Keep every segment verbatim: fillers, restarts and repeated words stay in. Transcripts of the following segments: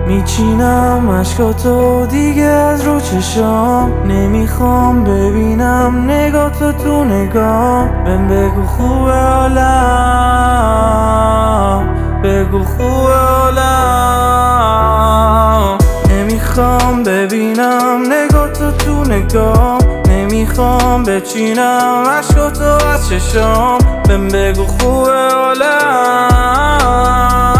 میچینم عشقاتو دیگه از رو چشام، نمیخوام ببینم نگاتو تو نگام. بهم بگو خوبه حالم، بگو خوبه حالم. نمیخوام ببینم نگاتو تو نگام، نمیخوام بچینم عشقاتو از چشام. بهم بگو خوبه حالم.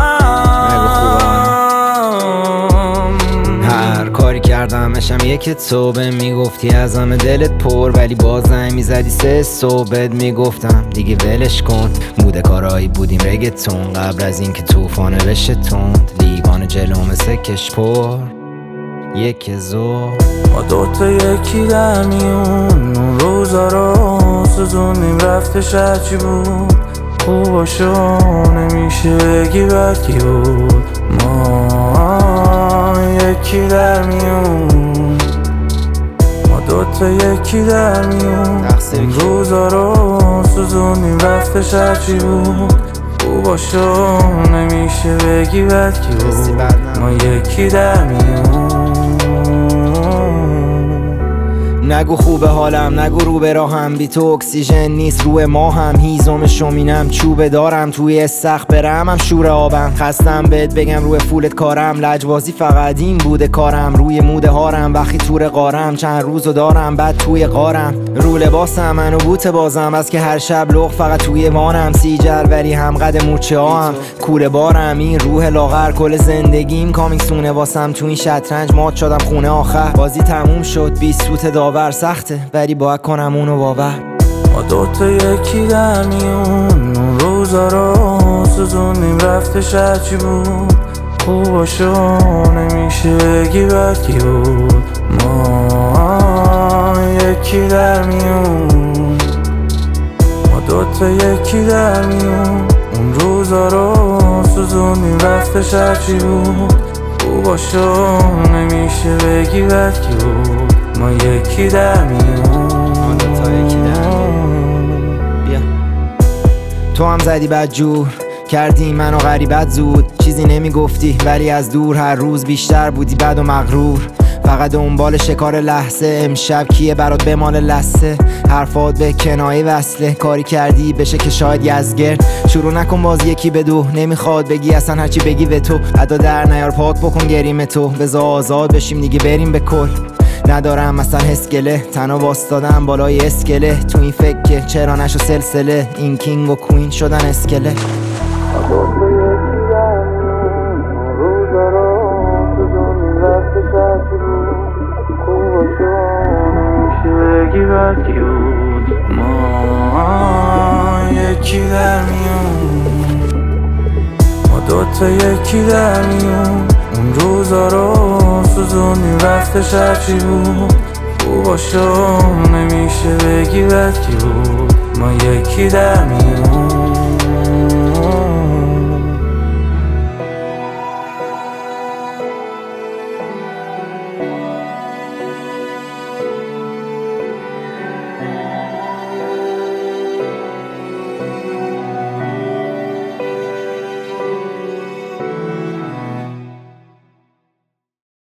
کردمشم یک صبح میگفتی از همه دلت پر، ولی باز زنگ میزدی سه صبح بهت میگفتم دیگه ولش کن. بوده کارایی بودیم رگتون قبل از اینکه طوفانه بشه تند، لیوان جلو مثل کش پر یک زور. ما دوتا یکی در میون اون روزا رو سوزونیم رفتش هرچی بود خوباشو نمیشه بگی بدکی بود. ما یکی در میون، ما دوتا یکی در میون اون روزا رو سوزونیم رفتش هرچی بود خوباشو نمیشه بگی بدکی بود. ما یکی در میون. نگو خوبه حالم، نگو رو به راهم، بی تو اکسیژن نیست روی ماهم. هیزم شومینم چوبه دارم توی استخ برم، هم شور آبم. خستم بهت بگم روی فولت کارم، لجبازی فقط این بوده کارم. روی موده هارم وقتی تور قارم، چند روزو دارم بعد توی قارم. رو لباسم منو بوت بازم، بس که هر شب لغ فقط توی مانم. سی جلوری هم قد موچه هم کوره بارم، این روح لاغر کل زندگیم کامیکسونه واسم. تو این شطرنج مات شدم خونه آخر، بازی تموم شد بیست سوت داور سخته ولی باید کنم اونو باور. ما دوتا یکی در میون اون روزا رو سوزونیم رفتش هرچی بود خوباشو نمیشه بگی بدکی بود. ما یکی در میون، ما دوتا یکی در میون اون روزا رو سوزونیم رفتش هرچی بود خوباشو نمیشه بگی بدکی بود. ما یکی در میون. بیا تو هم زدی بد جور کردی منو غریبت زود، چیزی نمیگفتی ولی از دور هر روز بیشتر بودی بد و مغرور. فقط دنبال شکار لحظه، امشب کیه برات بمال لسه. حرفات به کنایه وصله، کاری کردی بشه که شاید یزگرد. شروع نکن باز یکی به دو، نمیخواد بگی اصلا هرچی بگی به تو. ادا در نیار پاک بکن گریم تو، بذار آزاد بشیم دیگه بریم به کل. ندارم مثلا اسکله، تنها واستادم بالای اسکله. تو این فکر که چرا نشو سلسله، این کینگ و کوین شدن اسکله. ما یکی در میون، ما دوتا یکی در میون اون روزا رو سوزونیم رفتش هرچی بود خوباشو نمیشه بگی بدکی بود. ما یکی در میون.